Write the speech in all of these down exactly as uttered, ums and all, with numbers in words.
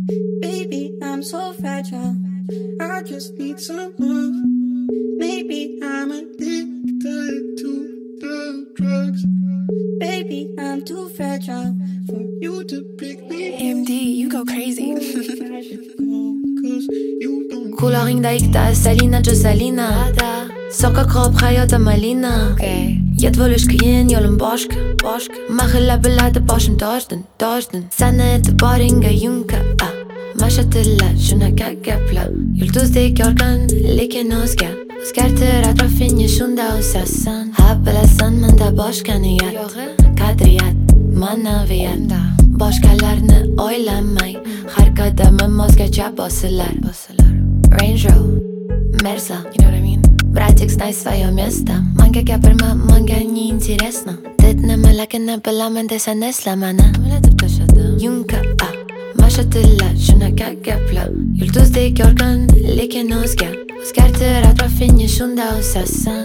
Baby, I'm so fragile. I just need some love. Maybe I'm addicted to the drugs. Baby, I'm too fragile for you to pick me up. M D, you go crazy. Qulog'ingda ikkita Salina Josalina Soqqa qop hayotim Malina Yod bo'lish qiyin yo'lim boshqa boshqa Mahalla biladi boshim tojdin tojdin Sani e'tiboringga yunka Mashatilla shunaqa gaplar Yulduzdek yorqin lekin o'zgar O'zgartir atrofingni shunda o'sasan Ha bilasan menda boshqa niyat Qadriyat, ma'naviyat Boshqalarni o'ylamay Har qadamim o'zgacha bosilar Range Rover, Mersa, you know what I mean? Bratик, знай свое место Manga gapirma, manga не интересно Did nimalarni bilaman desa neslamani Yunka, ah, mashatilla shunaqa gaplar Yulduzdek yorqin lekin o'zgar O'zgartir atrofingni shunda o'sasan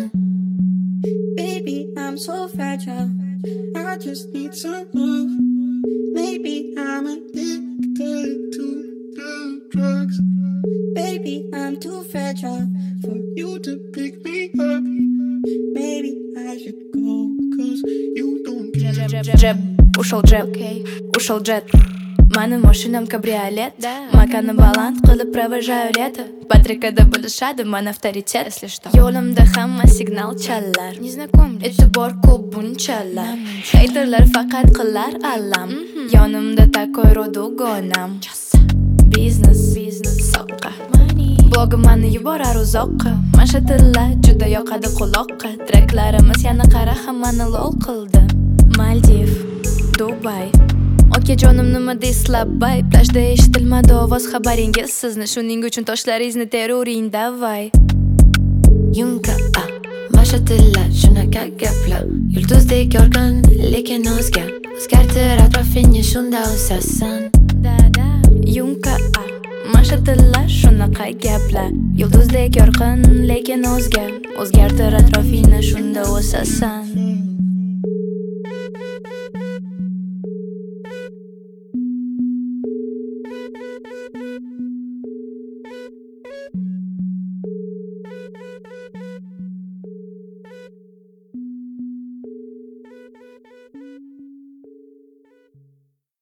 Baby, I'm so fragile. I just need some love. Maybe I'm addicted to the drugs. Baby, I'm too fragile for you to pick me up. Maybe I should go, cause you don't care. Джеб, ушел джеб, ушел джет. Mani mashinam kabriolet Makani baland qilib провожаю лето Patrikada bo'lishadi man avtoritet Yo'limda hamma signal chalar E'tibor ko'p bunchalar Haterlar faqat qilar alam Yonimda takoy rodogonam Biznes, soqqa Blogim mani yuborar uzoqqa Mashatilla juda yoqadi quloqqa Treklarimiz yana qara hammani lol qildi Maldiv, Dubay Okajonim nima deysilar bay Plajda eshitilmadi ovoz xabaringiz sizni Shuning uchun toshlaringizni teruring davay Yunka, ah, mashatilla shunaqa gaplar Yulduzdek yorqin lekin o'zgar O'zgartir atrofingni shunda o'sasan Yunka, ah, mashatilla shunaqa gaplar Yulduzdek yorqin lekin o'zgar O'zgartir atrofingni shunda o'sasan